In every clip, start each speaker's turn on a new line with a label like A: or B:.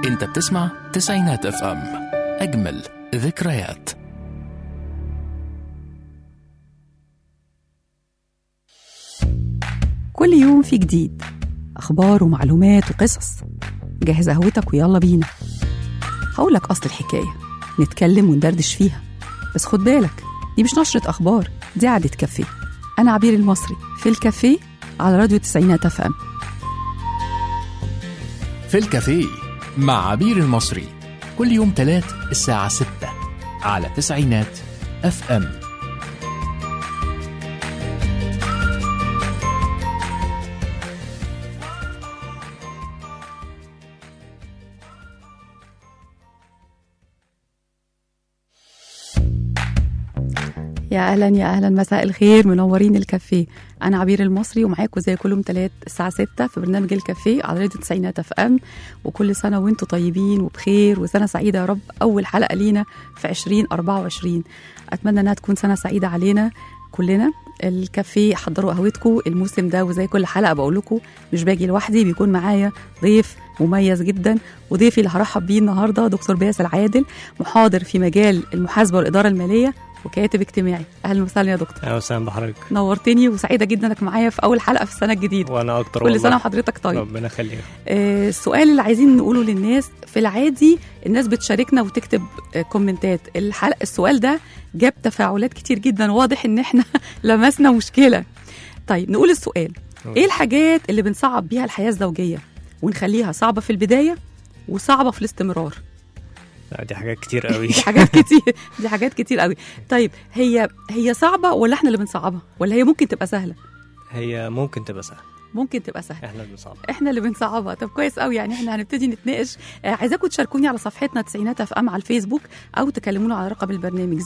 A: انت بتسمع تسعينات اف ام، اجمل ذكريات.
B: كل يوم في جديد، أخبار ومعلومات وقصص. جهز قهوتك ويلا بينا. هقولك أصل الحكاية، نتكلم وندردش فيها، بس خد بالك دي مش نشرة أخبار، دي قعدة كافيه. أنا عبير المصري في الكافيه على راديو تسعينات اف ام.
A: في الكافيه مع عبير المصري كل يوم تلات الساعة 6 على تسعينات اف ام.
B: يا أهلا مساء الخير، منورين الكافيه. أنا عبير المصري ومعاكم زي كل يوم تلات الساعة 6 في برنامج الكافيه على راديو تسعينات اف ام. وكل سنة وانتم طيبين وبخير وسنة سعيدة يا رب. أول حلقة لينا في 2024، أتمنى أنها تكون سنة سعيدة علينا كلنا. الكافيه حضروا قهوتكم الموسم ده، وزي كل حلقة بقول لكم مش باجي لوحدي، بيكون معايا ضيف مميز جدا. وضيفي اللي هرحب بيه النهارده دكتور باسل عادل، محاضر في مجال المحاسبة والإدارة المالية وكاتب اجتماعي. اهلا وسهلا يا دكتور.
C: اهلا وسهلا بحضرتك،
B: نورتني وسعيده جدا انك معايا في اول حلقه في السنه الجديده.
C: وانا اكتر
B: كل سنه وحضرتك طيب.
C: ربنا يخليك.
B: السؤال اللي عايزين نقوله للناس، في العادي الناس بتشاركنا وتكتب كومنتات. السؤال ده جاب تفاعلات كتير جدا، واضح ان احنا لمسنا مشكله. طيب نقول السؤال، ايه الحاجات اللي بنصعب بيها الحياه الزوجيه ونخليها صعبه في البدايه وصعبه في الاستمرار؟
C: دي حاجات كتير قوي.
B: دي حاجات كتير قوي. طيب هي صعبة ولا احنا اللي بنصعبها، ولا هي ممكن تبقى سهلة؟
C: هي ممكن تبقى سهلة.
B: احنا اللي بنصعبها. طب كويس قوي، يعني احنا هنبتدي نتناقش. عايزاكم تشاركوني على صفحتنا تسعينات اف ام على الفيسبوك، او تكلمونا على رقم البرنامج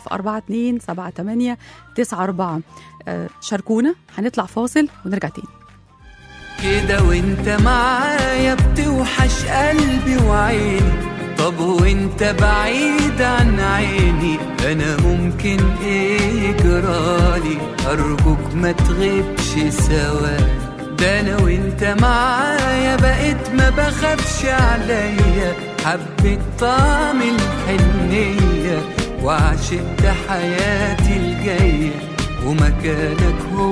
B: 010427894. شاركونا. هنطلع فاصل ونرجع تاني.
D: كده وانت معايا بتوحش قلبي وعيني، طب وانت بعيد عن عيني انا ممكن ايه جرالي؟ ارجوك ما تغيبش سوا، ده انا وانت معايا بقيت ما بخافش عليا، حبيت طعم الحنية وعشقت حياتي الجاية، ومكانك هو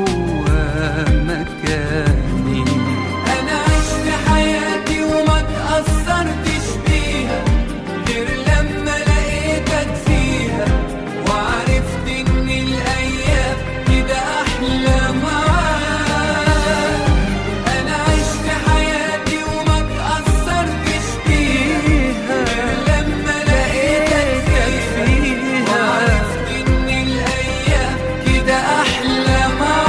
D: مكاني. انا عشت حياتي وما تأثرتش بيها غير لما لقيتك فيها، وعرفت ان الايام كده احلى معاك. انا عشت حياتي وما تأثرتش بيها غير لما لقيتك فيها، وعرفت ان الايام كده احلى معاك.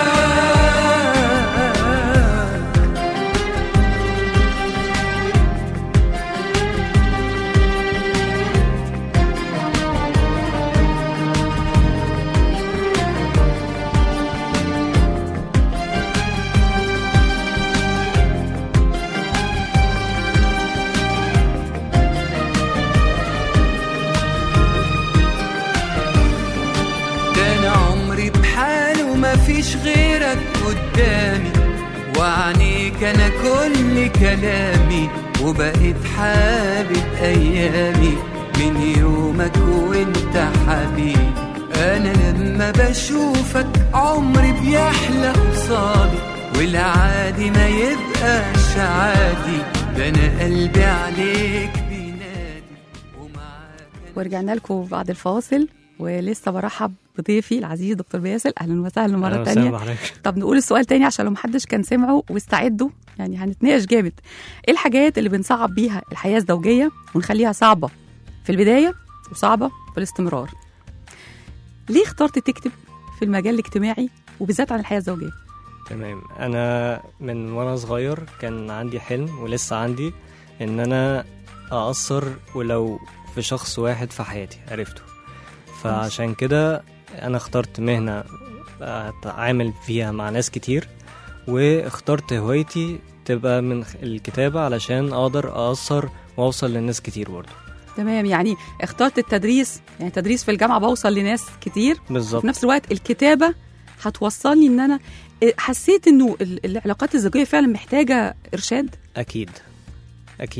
D: مفيش غيرك قدامي، وعنيك انا كل كلامي، وبقيت حابب ايامي من يومك وانت حبيبي. انا لما بشوفك عمري بيحلى قصادي، والعادي ما يبقاش عادي، ده انا قلبي عليك بينادي ومعاك.
B: ورجعنا لكم بعد الفاصل، ولسه برحب بضيفي العزيز دكتور باسل. اهلا وسهلا مره تانية. طب نقول السؤال تاني عشان لو محدش كان سمعه، واستعدوا يعني هنتناقش جامد. ايه الحاجات اللي بنصعب بيها الحياه الزوجيه ونخليها صعبه في البدايه وصعبه في الاستمرار؟ ليه اخترت تكتب في المجال الاجتماعي وبالذات عن الحياه الزوجيه؟
C: تمام، انا من وانا صغير كان عندي حلم ولسه عندي، ان انا اأثر ولو في شخص واحد في حياتي عرفته. فعشان كده انا اخترت مهنة اتعامل فيها مع ناس كتير، واخترت هوايتي تبقى من الكتابة علشان اقدر اأثر واوصل للناس كتير برضو.
B: تمام، يعني اخترت التدريس، يعني تدريس في الجامعة بوصل لناس كتير بالظبط، في نفس الوقت الكتابة هتوصلني ان انا حسيت انه العلاقات الزوجية فعلا محتاجة ارشاد.
C: اكيد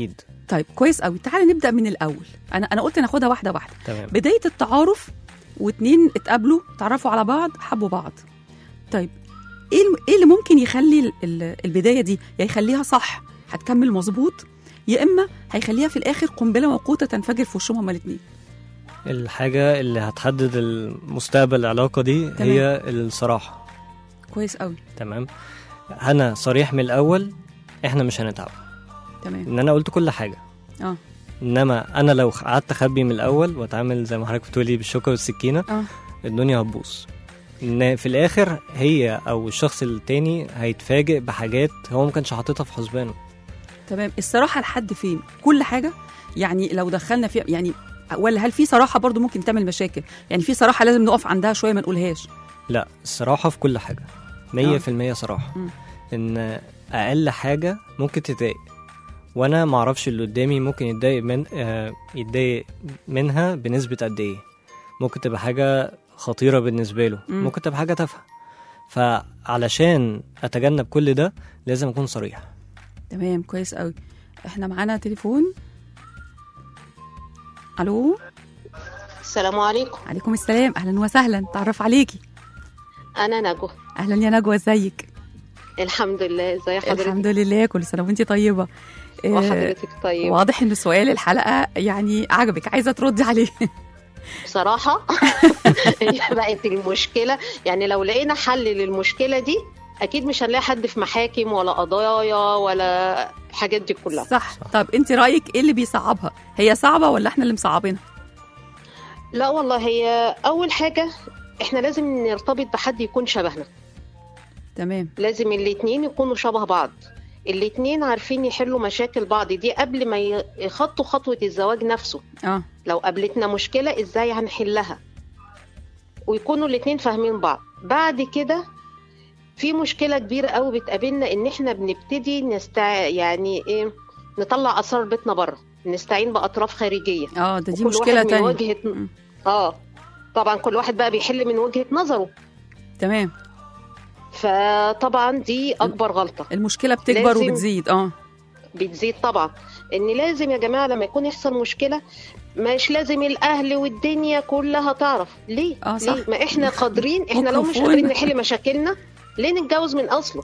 B: طيب كويس قوي، تعالى نبدا من الاول. انا قلت ناخدها واحده واحده.
C: تمام.
B: بدايه التعارف، واتنين اتقابلوا تعرفوا على بعض حبوا بعض. طيب ايه اللي ممكن يخلي البدايه دي يا يخليها صح هتكمل مظبوط، يا اما هيخليها في الاخر قنبله موقوته تنفجر في وشهم هما الاثنين؟
C: الحاجة اللي هتحدد المستقبل العلاقة دي
B: تمام.
C: هي الصراحة.
B: كويس قوي.
C: تمام. أنا صريح من الأول، إحنا مش هنتعب
B: تمام.
C: إن أنا قلت كل حاجة.
B: اه
C: إنما أنا لو قعدت أخبي من الأول وأتعامل زي ما حضرتك بتقولي بالشوكة والسكينة،
B: اه
C: الدنيا هتبوظ. إن في الآخر هي أو الشخص التاني هيتفاجئ بحاجات هو ما كانش حاططها في حسبانه.
B: تمام. الصراحه لحد فين؟ كل حاجه يعني لو دخلنا فيها يعني، ولا هل في صراحه برضو ممكن تعمل مشاكل؟ يعني في صراحه لازم نقف عندها شويه ما نقولهاش؟
C: لا، الصراحة في كل حاجة 100% صراحة.
B: مم.
C: إن أقل حاجة ممكن تضايق، وأنا معرفش اللي قدامي ممكن يتضايق منها بنسبة قد إيه. ممكن تبقى حاجة خطيرة بالنسبة له،
B: مم.
C: ممكن تبقى حاجة تافهة. فعلشان أتجنب كل ده لازم أكون صريح.
B: تمام كويس قوي. احنا معانا تليفون. الو.
E: السلام عليكم.
B: عليكم السلام، اهلا وسهلا، تعرف عليكي.
E: انا نجوى.
B: اهلا يا نجوى، ازيك؟
E: الحمد لله. ازي حضرتك؟
B: الحمد لله، كل سنه وانتي طيبه.
E: وحضرتك طيب.
B: واضح ان سؤال الحلقه يعني عجبك، عايزه تردي عليه.
E: بصراحه هي بقت المشكله، يعني لو لقينا حل للمشكله دي اكيد مش هنلاقي حد في محاكم ولا قضايا ولا الحاجات دي كلها.
B: صح. طب انت رايك ايه اللي بيصعبها؟ هي صعبه ولا احنا اللي مصعبينها؟
E: لا والله، هي اول حاجه احنا لازم نرتبط بحد يكون شبهنا.
B: تمام.
E: لازم الاتنين يكونوا شبه بعض، الاتنين عارفين يحلوا مشاكل بعض دي قبل ما يخطوا خطوة الزواج نفسه. لو قابلتنا مشكلة ازاي هنحلها، ويكونوا الاتنين فاهمين بعض. بعد كده في مشكلة كبيرة قوي بتقابلنا، ان احنا بنبتدي يعني ايه، نطلع اسرار بيتنا بره، نستعين باطراف خارجية.
B: دي مشكلة تانية.
E: طبعا كل واحد بقى بيحل من وجهة نظره.
B: تمام.
E: فطبعا دي اكبر غلطه.
B: المشكله بتكبر وبتزيد.
E: بتزيد طبعا. ان لازم يا جماعه لما يكون يحصل مشكله مش لازم الاهل والدنيا كلها تعرف. ليه؟ ليه؟ ما احنا قادرين، احنا لو مش قادرين نحل مشاكلنا ليه نتجوز من اصله؟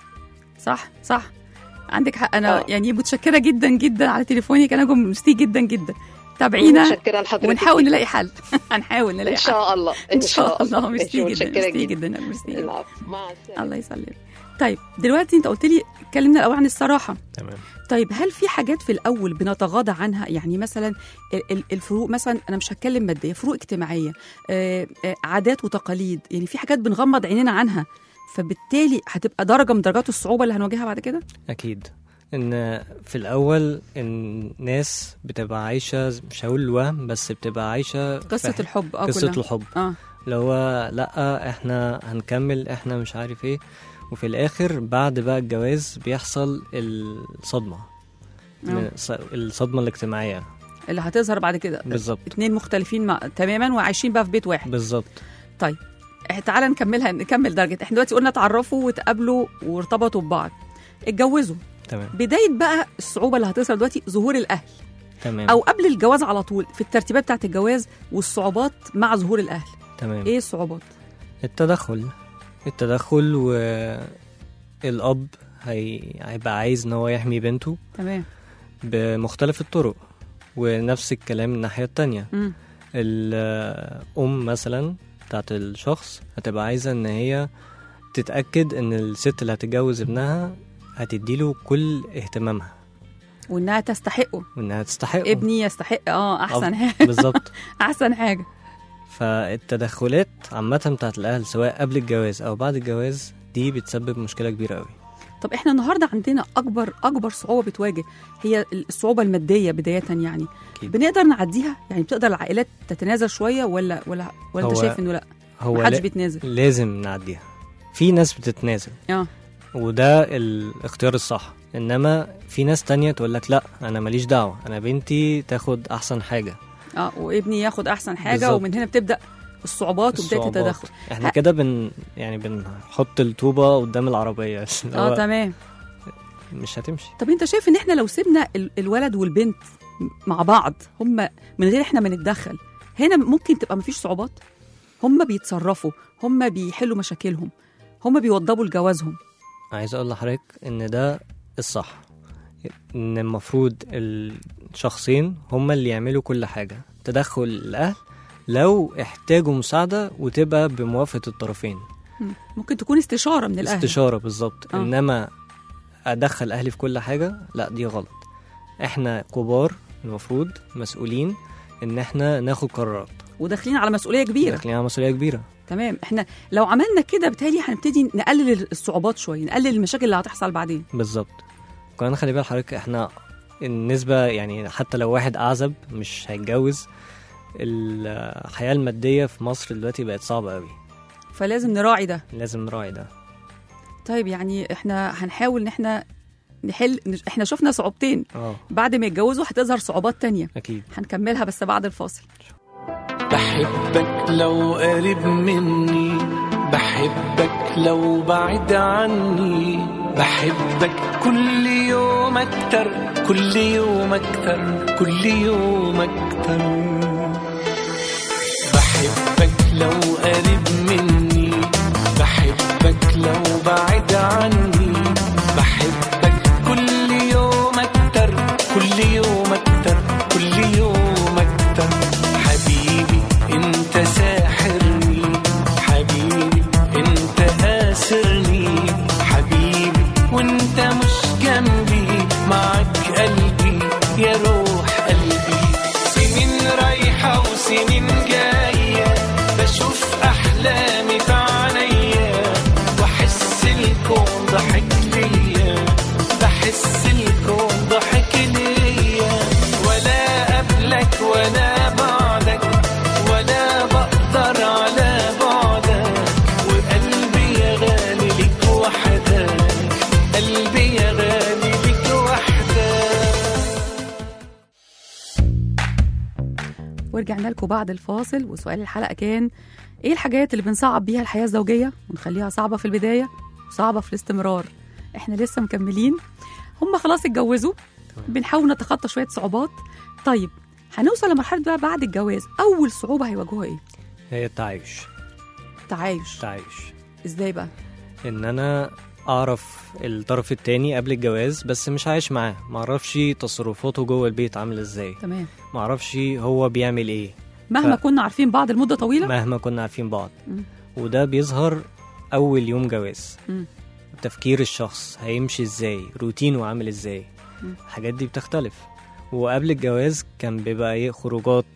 B: صح عندك حق. انا يعني متشكره جدا جدا على تليفونك، انا ميرسي جدا جدا. تابعينا ونحاول نلاقي حل. هنحاول نلاقي حل
E: ان شاء الله.
B: ان شاء الله. ميرسي جدا. ميرسي.
E: مع السلامه.
B: الله يسلمك. طيب دلوقتي انت قلت لي اتكلمنا الاول عن الصراحه.
C: تمام.
B: طيب هل في حاجات في الاول بنتغاضى عنها؟ يعني مثلا الفروق، مثلا انا مش هتكلم ماديه، فروق اجتماعيه، عادات وتقاليد، يعني في حاجات بنغمض عينينا عنها، فبالتالي هتبقى درجه من درجات الصعوبه اللي هنواجهها بعد كده.
C: اكيد. ان في الاول الناس بتبقى عايشه، مش هقول الوهم، بس بتبقى عايشه
B: قصه الحب.
C: قصه الحب. اللي هو لا احنا هنكمل، احنا مش عارف ايه. وفي الاخر بعد بقى الجواز بيحصل الصدمه. الصدمه الاجتماعيه
B: اللي هتظهر بعد كده.
C: بالظبط.
B: اتنين مختلفين تماما وعايشين بقى في بيت واحد.
C: بالظبط.
B: طيب تعالى نكمل درجه. احنا دلوقتي قلنا اتعرفوا وتقابلوا وارتبطوا ببعض، اتجوزوا.
C: تمام.
B: بدايه بقى الصعوبه اللي هتظهر دلوقتي ظهور الاهل.
C: تمام.
B: او قبل الجواز على طول، في الترتيبات بتاعه الجواز والصعوبات مع ظهور الاهل.
C: تمام.
B: ايه الصعوبات؟
C: التدخل والاب هيبقى عايز ان هو يحمي بنته.
B: تمام.
C: بمختلف الطرق. ونفس الكلام من الناحيه التانية. الام مثلا بتاعت الشخص هتبقى عايزه ان هي تتاكد ان الست اللي هتتجوز ابنها هتديله كل اهتمامها،
B: وانها تستحقه. ابني يستحق. احسن حاجه.
C: بالظبط.
B: احسن حاجه.
C: فالتدخلات عامه بتاعت الاهل سواء قبل الجواز او بعد الجواز دي بتسبب مشكله كبيره قوي.
B: طب احنا النهارده عندنا اكبر صعوبه بتواجه هي الصعوبه الماديه بدايه. يعني أكيد. بنقدر نعديها؟ يعني بتقدر العائلات تتنازل شويه ولا انت شايف انه لا محدش بيتنازل؟
C: لازم نعديها. في ناس بتتنازل وده الاختيار الصح، انما في ناس تانية تقول لك لا انا ماليش دعوه، انا بنتي تاخد احسن حاجه
B: وابني ياخد احسن حاجه. بالزبط. ومن هنا بتبدا الصعوبات وبدايه التدخل.
C: احنا كده بنحط الطوبه قدام العربيه.
B: تمام.
C: مش هتمشي.
B: طب انت شايف ان احنا لو سيبنا الولد والبنت مع بعض هم من غير احنا ما نتدخل، هنا ممكن تبقى مفيش صعوبات؟ هم بيتصرفوا، هم بيحلوا مشاكلهم، هم بيوضبوا لجوازهم.
C: عايز اقول لحضرتك ان ده الصح، ان المفروض الشخصين هم اللي يعملوا كل حاجة. تدخل الاهل لو احتاجوا مساعدة وتبقى بموافقة الطرفين.
B: ممكن تكون استشارة من الاهل.
C: استشارة بالظبط. انما ادخل اهلي في كل حاجة، لا دي غلط. احنا كبار المفروض مسؤولين ان احنا ناخد قرارات،
B: وداخلين على مسؤولية كبيرة.
C: داخلين على مسؤولية كبيرة.
B: تمام. احنا لو عملنا كده بالتالي هنبتدي نقلل الصعوبات شوية، نقلل المشاكل اللي هتحصل بعدين.
C: بالظبط. وكمان خلي بال حضرتك احنا النسبة يعني حتى لو واحد أعزب مش هيتجوز، الحياة المادية في مصر دلوقتي بقت صعبة قوي،
B: فلازم نراعي ده.
C: لازم نراعي ده.
B: طيب يعني احنا هنحاول ان احنا نحل. احنا شفنا صعوبتين، بعد ما يتجوزوا هتظهر صعوبات تانية
C: أكيد.
B: هنكملها بس بعد الفاصل.
F: بحبك لو قريب مني، بحبك لو بعيد عني، بحبك كل يوم أكتر، كل يوم أكتر، كل يوم أكتر. بحبك لو قريب مني، بحبك لو بعيد عني، بحبك كل يوم أكتر، كل يوم أكتر، كل يوم أكتر. حبيبي انت ساحرني، حبيبي انت آسرني، حبيبي وانت مش جنبي، معك قلبي يا روح قلبي. سنين رايحة وسنين جاية، بشوف أحلامي في عينيا، واحس الكون ضحك ليا، بحس الكون ضحك ليا. ولا قبلك ولا بعدك، ولا بقدر على بعدك، وقلبي يا غالي ليك وحدك، قلبي يا غالي ليك وحدك.
B: ورجعنا لكم بعد الفاصل، وسؤال الحلقة كان ايه الحاجات اللي بنصعب بيها الحياة الزوجية ونخليها صعبة في البداية وصعبة في الاستمرار؟ احنا لسه مكملين. هم خلاص اتجوزوا، بنحاول نتخطى شوية صعوبات. طيب هنوصل لمرحلة بقى بعد الجواز، أول صعوبة هيواجهوها ايه؟
C: هي التعايش.
B: تعايش ازاي بقى؟
C: ان انا اعرف الطرف التاني قبل الجواز بس مش عايش معاه، معرفش تصرفاته جوه البيت عامله ازاي.
B: تمام.
C: معرفش هو بيعمل ايه
B: مهما كنا عارفين بعض المدة طويلة،
C: مهما كنا عارفين بعض. وده بيظهر اول يوم جواز. تفكير الشخص هيمشي ازاي، روتينه عامل ازاي، الحاجات دي بتختلف. وقبل الجواز كان بيبقى ايه، خروجات،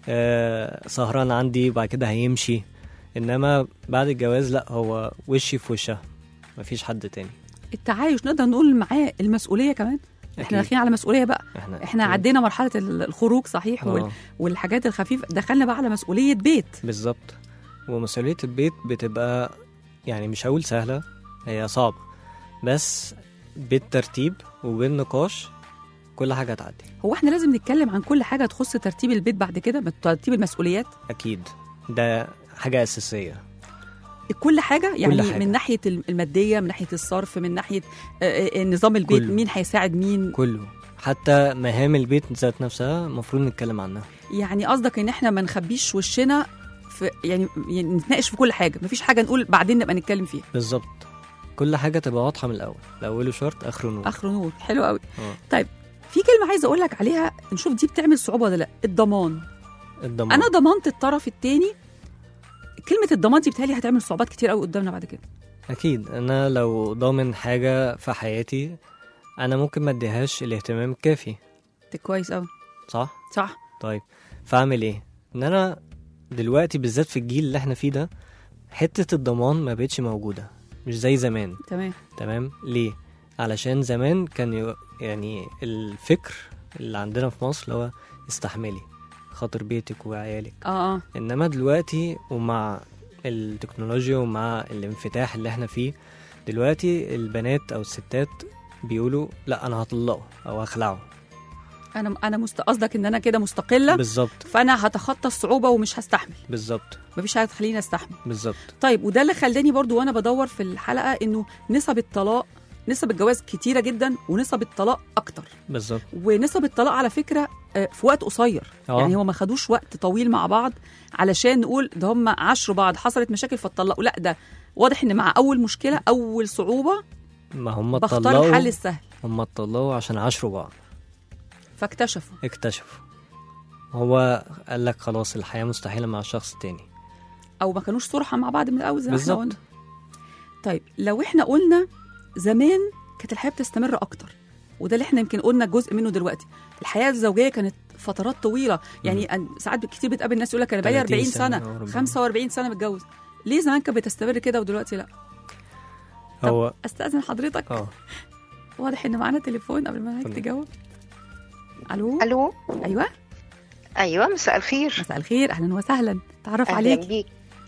C: سهران عندي وبعد كده هيمشي. انما بعد الجواز لا، هو وشي في وشها، مفيش حد تاني.
B: التعايش نقدر نقول معاه المسؤولية كمان. احنا داخلين على مسؤولية بقى. احنا عدينا مرحلة الخروج صحيح والحاجات الخفيفة، دخلنا بقى على مسؤولية بيت.
C: بالظبط. ومسؤولية البيت بتبقى يعني مش هقول سهلة، هي صعبة، بس بالترتيب وبالنقاش كل حاجة هتعدي.
B: هو احنا لازم نتكلم عن كل حاجة تخص ترتيب البيت بعد كده، ترتيب المسؤوليات.
C: أكيد ده حاجة أساسية.
B: كل حاجة يعني
C: كل حاجة.
B: من ناحية المادية، من ناحية الصرف، من ناحية نظام البيت،
C: كله.
B: مين هيساعد مين،
C: كله. حتى مهام البيت ذات نفسها المفروض نتكلم عنها.
B: يعني قصدك ان احنا ما نخبيش وشنا في يعني نتناقش في كل حاجة، مفيش حاجة نقول بعدين نبقى نتكلم فيها.
C: بالظبط. كل حاجة تبقى واضحة من الأول، الأول شرط آخره نور.
B: آخره نور. حلو قوي. طيب في كلمة عايزة أقول لك عليها، نشوف دي بتعمل صعوبة ولا لا. الضمان. أنا ضمنت الطرف التاني، كلمة الضمان دي بتهيألي هتعمل صعوبات كتير قوي قدامنا بعد كده.
C: أكيد. أنا لو ضامن حاجة في حياتي أنا ممكن ما اديهاش الاهتمام الكافي.
B: كويس قوي.
C: صح. طيب فأعمل إيه؟ إن أنا دلوقتي بالذات في الجيل اللي احنا فيه ده، حتة الضمان ما بقتش موجودة، مش زي زمان. تمام. ليه؟ علشان زمان كان يعني الفكر اللي عندنا في مصر هو استحملي خاطر بيتك وعيالك. انما دلوقتي ومع التكنولوجيا ومع الانفتاح اللي احنا فيه دلوقتي، البنات او الستات بيقولوا لا انا هطلقه او هخلعه.
B: انا قصدك ان انا كده مستقله.
C: بالظبط.
B: فانا هتخطى الصعوبه ومش هستحمل.
C: بالظبط.
B: مفيش حاجه تخليني استحمل.
C: بالظبط.
B: طيب وده اللي خلاني برضو وانا بدور في الحلقه انه نسب الطلاق نسب الجواز كتيره جدا ونسب الطلاق اكتر.
C: بالظبط.
B: ونسب الطلاق على فكره في وقت قصير. يعني هو ما خدوش وقت طويل مع بعض علشان نقول ده هم عاشروا بعض حصلت مشاكل فاتطلقوا، لا ده واضح ان مع اول مشكله اول صعوبه
C: ما هم
B: بختار الحل السهل.
C: هم اتطلقوا عشان عاشروا بعض اكتشفوا هو قال لك خلاص الحياه مستحيله مع الشخص التاني،
B: او ما كانوش صرحه مع بعض من الاول زي ما احنا قلنا.
C: بالظبط.
B: طيب لو احنا قلنا زمان كانت الحياه بتستمر اكتر، وده اللي احنا يمكن قلنا جزء منه دلوقتي. الحياه الزوجيه كانت فترات طويله، يعني ساعات كتير بتقابل ناس يقول لك انا بقالي 40 سنه 45 سنه متجوز. ليه زمان كانت بتستمر كده ودلوقتي لا؟ هو استاذن حضرتك واضح ان معانا تليفون قبل ما هيك تجاوب.
G: الو.
B: ايوه
G: مساء الخير.
B: مساء الخير، اهلا وسهلا. تعرف عليك.
G: بيك.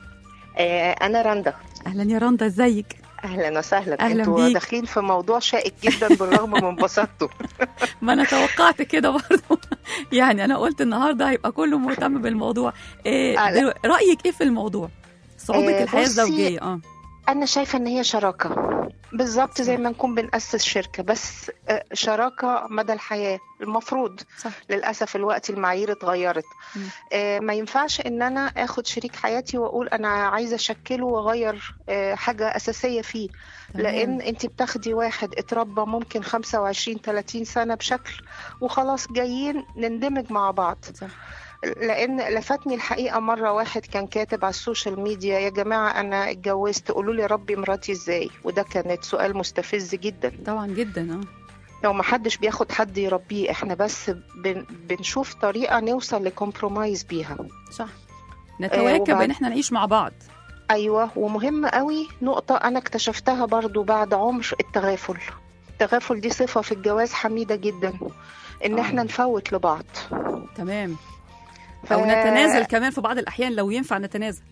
G: انا رندا.
B: اهلا يا رندا، ازيك؟
G: اهلا وسهلا.
B: انتوا
G: داخلين في موضوع شائك جدا بالرغم من بساطته.
B: ما انا توقعت كده برضه. يعني انا قلت النهارده هيبقى كله مهتم بالموضوع. رايك ايه في الموضوع صعوبه الحياه الزوجيه؟
G: انا شايفه ان هي شراكه بالظبط زي ما نكون بنأسس شركه، بس شراكه مدى الحياه المفروض. صح. للاسف الوقت المعايير اتغيرت. ما ينفعش ان انا اخد شريك حياتي واقول انا عايزه اشكله واغير حاجه اساسيه فيه. لان انت بتاخدي واحد اتربى ممكن 25-30 سنه بشكل وخلاص جايين نندمج مع بعض. صح. لان لفتني الحقيقه مره واحد كان كاتب على السوشيال ميديا يا جماعه انا اتجوزت قولوا لي ربي مراتي ازاي، وده كانت سؤال مستفز جدا
B: طبعا جدا.
G: لو ما حدش بياخد حد يربيه، احنا بس بنشوف طريقه نوصل لكمبرومايز بيها.
B: صح. نتواكب ان احنا نعيش مع بعض.
G: ايوه. ومهم قوي نقطه انا اكتشفتها برضو بعد عمر، التغافل دي صفه في الجواز حميده جدا، ان احنا نفوت لبعض.
B: تمام. أو نتنازل كمان في بعض الأحيان لو ينفع نتنازل.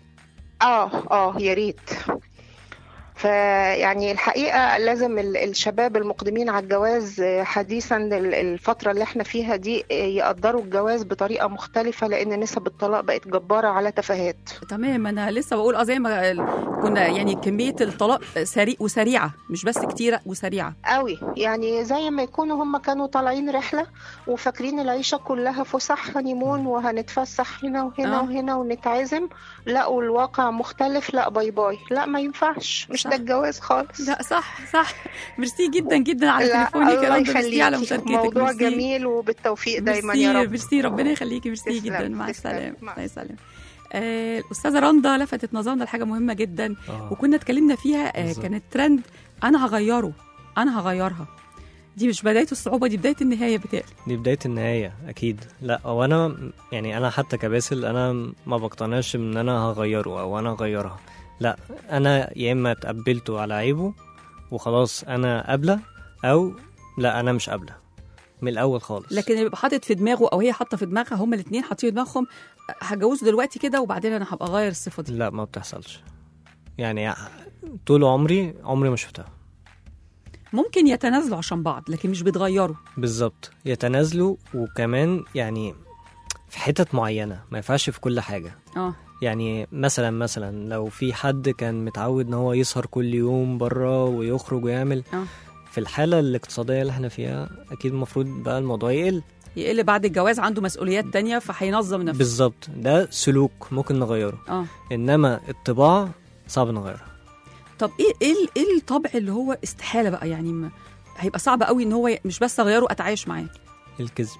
G: يا ريت. فيعني الحقيقة لازم الشباب المقدمين على الجواز حديثا الفترة اللي احنا فيها دي يقدروا الجواز بطريقة مختلفة، لأن نسب الطلاق بقت جبارة على تفاهات.
B: تمام. أنا لسه بقول زي ما كنا يعني كمية الطلاق وسريعة، مش بس كتيرة وسريعة
G: قوي. يعني زي ما يكونوا هم كانوا طالعين رحلة وفاكرين العيشة كلها فسح هنيمون وهنتفسح هنا وهنا وهنا ونتعزم، لقوا الواقع مختلف. لا باي باي، لا ما ينفعش، مش ده الجواز خالص.
B: لا صح. ميرسي جدا جدا على تليفونك يا رندا، ميرسي على مشاركتك.
G: موضوع مرسي. جميل وبالتوفيق دايما يا رب.
B: ميرسي ربنا يخليكي. ميرسي جدا. مع السلامه. الله يسلمك. الأستاذة رندا لفتت نظرنا لحاجة مهمة جدا وكنا اتكلمنا فيها. كانت ترند أنا هغيرها. دي مش بداية الصعوبة، دي بداية النهاية بتاعي.
C: دي بداية النهاية أكيد. لا وأنا يعني أنا حتى كباسل أنا ما بقتنعش إن أنا هغيره أو أنا هغيرها. لا، أنا يا إما اتقبلته على عيبه وخلاص أنا قابلة، أو لا أنا مش قابلة من الأول خالص.
B: لكن يبقى حاطط في دماغه أو هي حاطة في دماغها، هما الاثنين حاطين في دماغهم هجوزه دلوقتي كده وبعدين أنا هبقى أغير الصفة دي.
C: لا ما بتحصلش. يعني طول عمري ما شفتها.
B: ممكن يتنازلوا عشان بعض لكن مش بيتغيروا.
C: بالظبط، يتنازلوا. وكمان يعني في حتت معينة، ما ينفعش في كل حاجة. يعني مثلا لو في حد كان متعود ان هو يسهر كل يوم بره ويخرج ويعمل في الحالة الاقتصادية اللي احنا فيها اكيد المفروض بقى الموضوع يقل
B: بعد الجواز، عنده مسؤوليات تانية فهينظم نفسه.
C: بالظبط. ده سلوك ممكن نغيره. انما الطباع صعب نغيرها.
B: طب ايه الطبع اللي هو استحالة بقى، يعني هيبقى صعب قوي ان هو مش بس اغيره اتعايش معاه؟
C: الكذب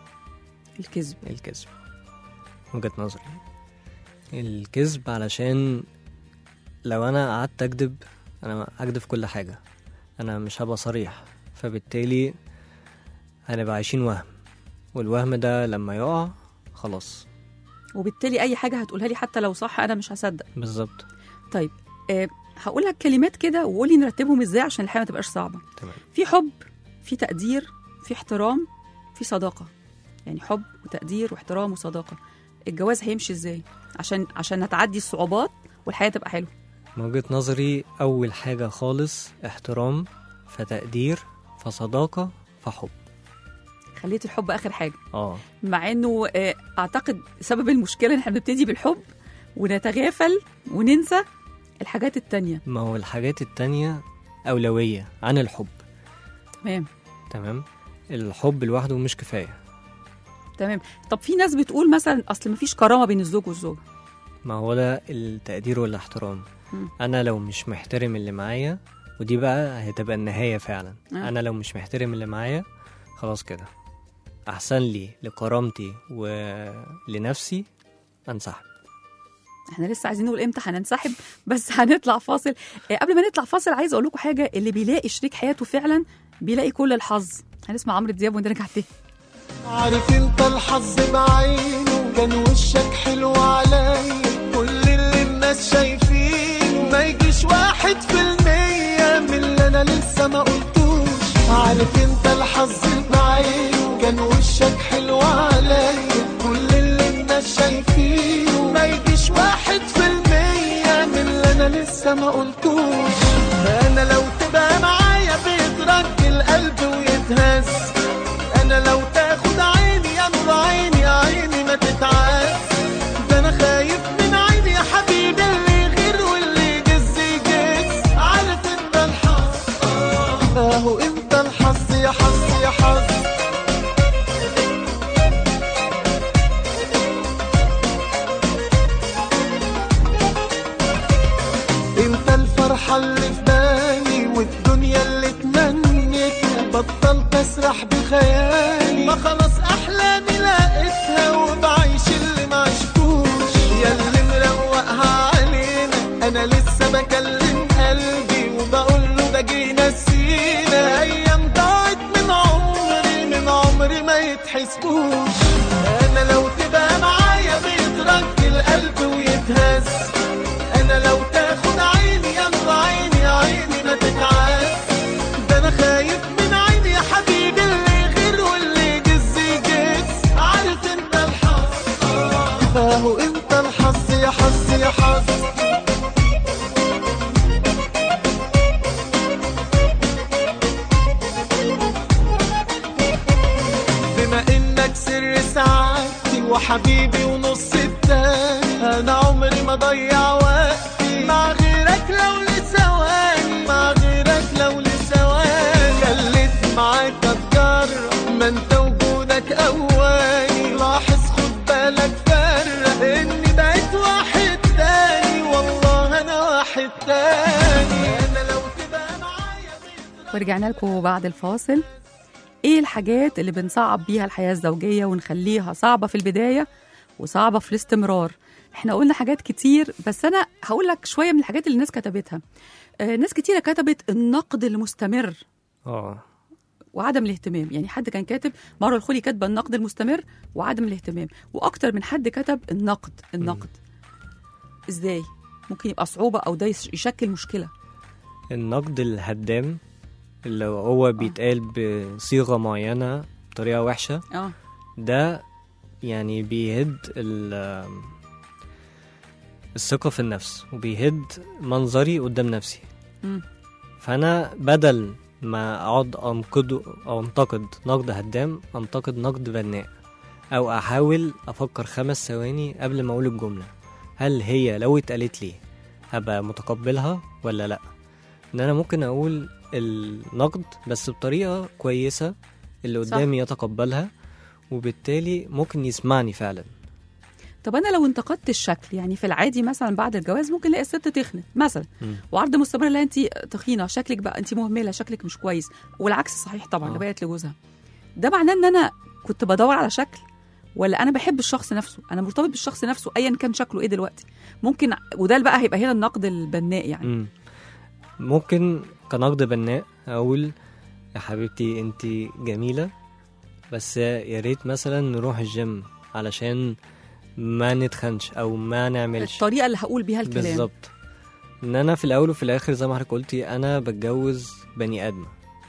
C: وجهة نظري. الكذب علشان لو انا قعدت اكذب انا اكذب في كل حاجة، انا مش هبقى صريح، فبالتالي هنبقى عايشين وهم، والوهم ده لما يقع خلاص،
B: وبالتالي اي حاجة هتقولها لي حتى لو صح انا مش هصدق.
C: بالظبط.
B: طيب هقول لك كلمات كده وقولي نرتبهم ازاي عشان الحياة ما تبقاش صعبة.
C: تمام.
B: في حب، في تقدير، في احترام، في صداقة. يعني حب وتقدير واحترام وصداقة. الجواز هيمشي ازاي عشان نتعدي الصعوبات والحياة تبقى حلوة؟
C: من وجهة نظري أول حاجة خالص احترام، فتقدير، فصداقة، فحب.
B: خليت الحب آخر حاجة. مع انه اعتقد سبب المشكلة ان احنا بنبتدي بالحب ونتغافل وننسى الحاجات التانية.
C: ما هو الحاجات التانية أولوية عن الحب. تمام. الحب لوحده مش كفايه.
B: تمام. طب في ناس بتقول مثلا اصل مفيش كرامه بين الزوج والزوجه.
C: ما هو ده التقدير والاحترام. انا لو مش محترم اللي معايا، ودي بقى هتبقى النهايه فعلا. انا لو مش محترم اللي معايا خلاص كده احسن لي لكرامتي ولنفسي انسحب.
B: احنا لسه عايزين نقول امتى هننسحب، بس هنطلع فاصل. قبل ما نطلع فاصل عايز اقول لكم حاجه، اللي بيلاقي شريك حياته فعلا بيلاقي كل الحظ. هنسمع عمرو دياب ونرجع تاني.
H: عارف انت الحظ بعينه كان وشك حلو عليا، كل اللي الناس شايفينه ما يجيش 1% من اللي انا لسه ما قلتوش. عارف انت الحظ بعينه كان وشك حلو عليا، كل اللي الناس شايفينه ما يجيش 1% من اللي انا لسه ما قلتوش. انا لو تبقى معايا بيترج القلب ويتهز، انا لو تاخد عيني يا نور عيني عيني ما تتعاس. ده انا خايف من عيني يا حبيبي اللي غير واللي يجز يجز. عارف انت الحظ اهو انت الحظ يا حظ يا حظ. انت الفرحة اللي في بالي والدنيا اللي تمنيتها، بطلت اسرح بخيالي ما خلاص احلامي لقيتها وبعيش اللي ما عشتوش. يا اللي مروقها علينا انا لسه بكلم قلبي وبقول له ده جينا سينا، ايام ضاعت من عمري ما يتحسبوش. انا لو تبقى معايا بيترج القلب ويتهز، انا لو تاخد عيني يا نور عيني عيني ما تتعاس. ده انا خايف من عيني يا حبيبي اللي غير واللي يجز يجز. عارف انت الحظ اهو انت الحظ يا حظ يا حظ. بما انك سر سعادتي وحبيبي ونص التاني، انا عمري ما ضيع وقتي مع غيرك لو لثواني، مع غيرك لو لثواني. خليت معاك اتجرب ما انت وجودك اواني، لاحظ خد بالك فرق اني بقيت واحد تاني، والله انا واحد تاني. انا لو تبقى معايا.
B: ورجعنا لكم بعد الفاصل. ايه الحاجات اللي بنصعب بيها الحياة الزوجية ونخليها صعبة في البداية وصعبة في الاستمرار؟ احنا قلنا حاجات كتير، بس انا هقول لك شوية من الحاجات اللي الناس كتبتها. ناس كتيرة كتبت النقد المستمر وعدم الاهتمام. يعني حد كان كاتب مروة الخولي كاتبه النقد المستمر وعدم الاهتمام، واكتر من حد كتب النقد. ازاي ممكن يبقى صعوبة او ده يشكل مشكلة؟
C: النقد الهدام اللي هو بيتقال بصيغة معينة بطريقة وحشة، ده يعني بيهد الثقة في النفس وبيهد منظري قدام نفسي. فأنا بدل ما أقعد أنقد أو أنتقد نقد هدام، أنتقد نقد بناء، أو أحاول أفكر 5 ثواني قبل ما أقول الجملة، هل هي لو اتقالت لي هبقى متقبلها ولا لأ. إن أنا ممكن أقول النقد بس بطريقة كويسة اللي قدامي يتقبلها، وبالتالي ممكن يسمعني فعلا.
B: طب أنا لو انتقدت الشكل، يعني في العادي مثلا بعد الجواز ممكن نلاقي الست تخنت مثلا وعرض مستمر لها أنت تخينة، شكلك بقى أنت مهملة، شكلك مش كويس، والعكس صحيح طبعا اللي بقت لجوزها. ده معناه إن أنا كنت بدور على شكل، ولا أنا بحب الشخص نفسه، أنا مرتبط بالشخص نفسه أيا كان شكله إيه دلوقتي. ممكن وده بقى هيبقى هنا النقد البناء. يعني
C: ممكن كنقد بناء أقول يا حبيبتي أنت جميلة، بس يا ريت مثلا نروح الجيم علشان ما نتخنش او ما نعملش.
B: الطريقه اللي هقول بيها الكلام
C: بالظبط. ان انا في الاول وفي الاخر زي ما حضرتك قلتي انا بتجوز بني ادم،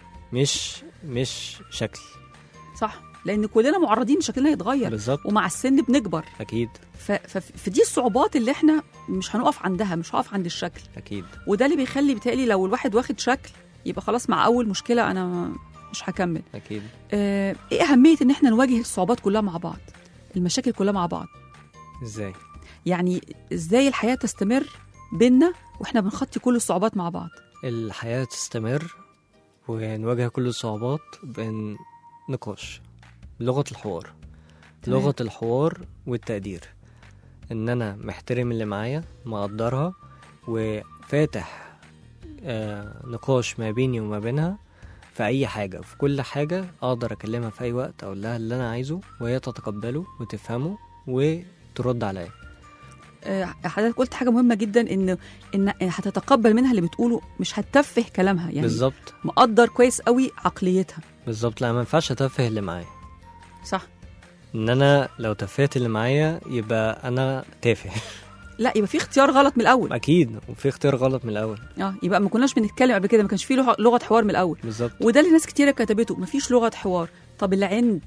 C: مش شكل.
B: صح، لان كلنا معرضين شكلنا يتغير
C: بالظبط،
B: ومع السن بنكبر
C: اكيد.
B: فدي الصعوبات اللي احنا مش هنقف عندها، مش هقف عند الشكل
C: اكيد.
B: وده اللي بيخلي بتقلي لو الواحد واخد شكل يبقى خلاص مع اول مشكله انا مش هكمل.
C: اكيد.
B: ايه اهميه ان احنا نواجه الصعوبات كلها مع بعض، المشاكل كلها مع بعض؟
C: ازاي
B: يعني ازاي الحياه تستمر بينا واحنا بنخطي كل الصعوبات مع بعض؟
C: الحياه تستمر ونواجه كل الصعوبات بنقاش، لغة الحوار. لغة الحوار والتقدير، ان انا محترم اللي معايا، مقدرها، وفاتح نقاش ما بيني وما بينها في اي حاجة، في كل حاجة اقدر اكلمها في اي وقت، اقول لها اللي انا عايزه وهي تتقبله وتفهمه وترد عليا.
B: حضرتك قلت حاجة مهمة جدا، ان هتتقبل منها اللي بتقوله، مش هتتفه كلامها يعني.
C: بالظبط.
B: مقدر كويس قوي عقليتها.
C: بالظبط. لا، ما ينفعش اتفه اللي معايا.
B: صح.
C: ان انا لو تفهت اللي معايا يبقى انا تافه.
B: لا، يبقى في اختيار غلط من الاول.
C: اكيد، وفي اختيار غلط من الاول.
B: يبقى ما كناش بنتكلم قبل كده، ما كانش في لغه حوار من الاول.
C: بالظبط.
B: وده اللي ناس كتيره كتبته، ما فيش لغه حوار. طب العند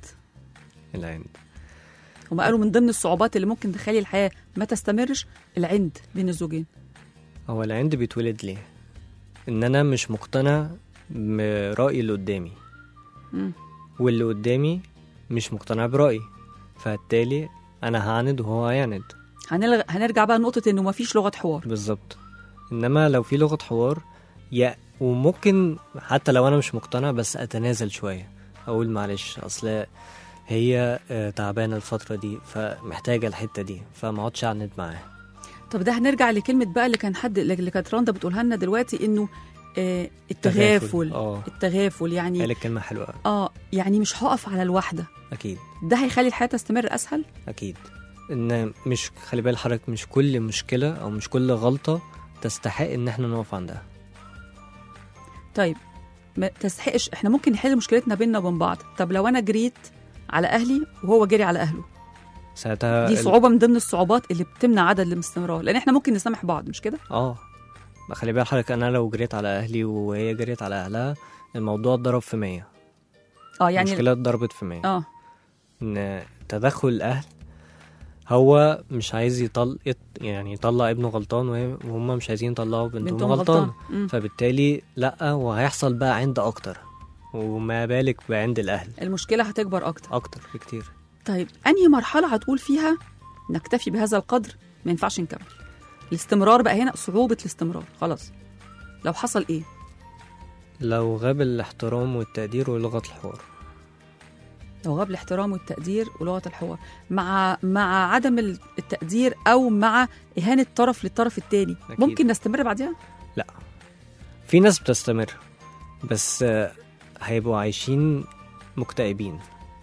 B: هم قالوا من ضمن الصعوبات اللي ممكن تخلي الحياه ما تستمرش العند بين الزوجين.
C: هو العند بيتولد ليه؟ ان انا مش مقتنع برأي اللي قدامي، واللي قدامي مش مقتنع برأيي، فبالتالي انا هعند وهو هيعند.
B: هنرجع بقى لنقطة انه مفيش لغة حوار.
C: بالظبط. انما لو في لغة حوار وممكن حتى لو انا مش مقتنع بس اتنازل شوية، اقول معلش اصل هي تعبانة الفترة دي فمحتاجة الحتة دي، فما اقعدش اعند معاها.
B: طب ده هنرجع لكلمة بقى اللي كانت رندا بتقولها لنا دلوقتي، انه التغافل يعني
C: قالت كلمة حلوة.
B: يعني مش هقف على الواحدة.
C: اكيد.
B: ده هيخلي الحياة تستمر اسهل.
C: اكيد. ان مش، خلي بال حضرتك، مش كل مشكلة او مش كل غلطة تستحق ان احنا نقف عندها.
B: طيب ما تستحقش، احنا ممكن نحل مشكلتنا بيننا وبين بعض. طب لو انا جريت على اهلي وهو جري على اهله،
C: ساعتها
B: دي صعوبة من ضمن الصعوبات اللي بتمنع عدد الاستمرار، لان احنا ممكن نسامح بعض، مش كده؟
C: خلي بال حضرتك، انا لو جريت على اهلي وهي جريت على اهلها، الموضوع اتضرب في 100. يعني المشكلة اتضربت في 100. ان تدخل الاهل، هو مش عايز يطلع ابنه غلطان، وهم مش عايزين يطلعوا بنتهم غلطان. فبالتالي لا، وهيحصل بقى عند اكتر، وما بالك بعند الاهل،
B: المشكلة هتكبر اكتر
C: بكتير.
B: طيب انهي مرحلة هتقول فيها نكتفي بهذا القدر، ما ينفعش نكمل؟ الاستمرار بقى هنا، صعوبة الاستمرار خلاص. لو حصل ايه؟
C: لو غاب الاحترام والتقدير ولغة الحوار.
B: لو غاب الاحترام والتقدير ولغة الحوار، مع عدم التقدير او مع اهانة طرف للطرف التاني، ممكن نستمر بعدها؟
C: لا، في ناس بتستمر بس هيبقوا عايشين مكتئبين.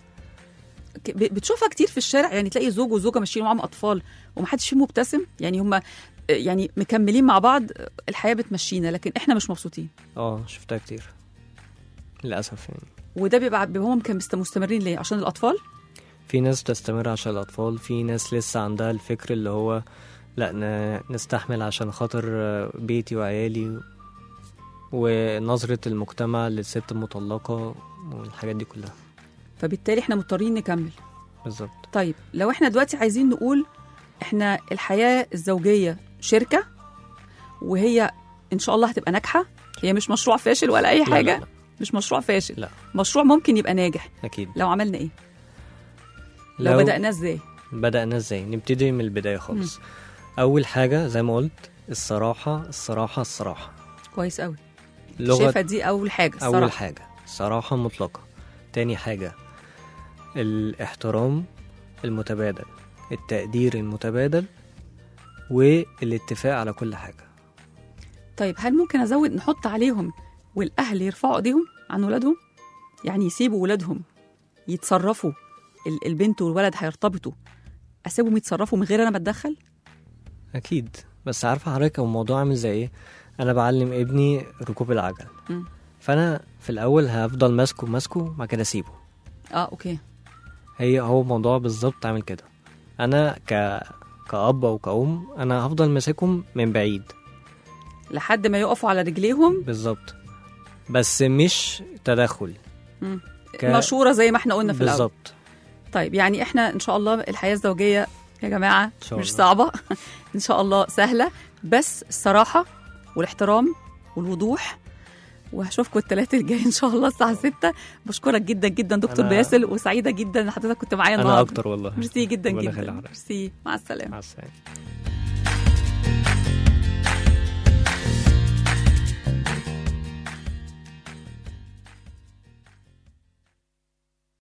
B: بتشوفها كتير في الشارع، يعني تلاقي زوج وزوجة ماشيين معاهم أطفال ومحدش فيهم مبتسم، يعني هم يعني مكملين مع بعض، الحياة بتمشينا لكن إحنا مش مبسوطين.
C: شفتها كتير للأسف يعني.
B: وده بيبقى هم مستمرين ليه؟ عشان الأطفال؟
C: في ناس بتستمر عشان الأطفال، في ناس لسه عندها الفكر اللي هو لا نستحمل عشان خاطر بيتي وعيالي، ونظرة المجتمع للست المطلقة والحاجات دي كلها،
B: فبالتالي احنا مضطرين نكمل.
C: بالظبط.
B: طيب لو احنا دلوقتي عايزين نقول احنا الحياة الزوجية شركة، وهي ان شاء الله هتبقى ناجحة، هي مش مشروع فاشل ولا اي حاجة. لا. مش مشروع فاشل.
C: لا.
B: مشروع ممكن يبقى ناجح.
C: اكيد.
B: لو عملنا ايه؟ لو بدأنا ازاي؟
C: نبتدي من البداية خالص. اول حاجة زي ما قلت، الصراحة.
B: كويس قوي. شايفة دي اول حاجة.
C: اول حاجة صراحة مطلقة. تاني حاجة الاحترام المتبادل، التقدير المتبادل، والاتفاق على كل حاجة.
B: طيب هل ممكن أزود نحط عليهم والأهل يرفعوا ايديهم عن ولادهم؟ يعني يسيبوا ولادهم يتصرفوا، البنت والولد هيرتبطوا، أسيبهم يتصرفوا من غير أنا بتدخل؟
C: أكيد. بس عارفة حضرتك الموضوع عامل زي إيه؟ أنا بعلم ابني ركوب العجل، فأنا في الأول هفضل ماسكه بعد كده أسيبه.
B: أوكي.
C: هو موضوع بالظبط عامل كده. أنا كأب أو كأم أنا هفضل ماسكهم من بعيد
B: لحد ما يقفوا على رجليهم.
C: بالظبط، بس مش تدخل.
B: مشورة زي ما احنا قلنا في الأول.
C: بالظبط.
B: طيب يعني احنا إن شاء الله الحياة الزوجية يا جماعة مش صعبة إن شاء الله سهلة، بس الصراحة والاحترام والوضوح. وهشوفكم الثلاثة الجاي إن شاء الله الساعة 6. بشكرك جدا جدا دكتور باسل، وسعيدة جدا إن حضرتك كنت معايا النهارده.
C: أنا أكتر والله.
B: ميرسي جدا جدا. ميرسي. مع السلامة.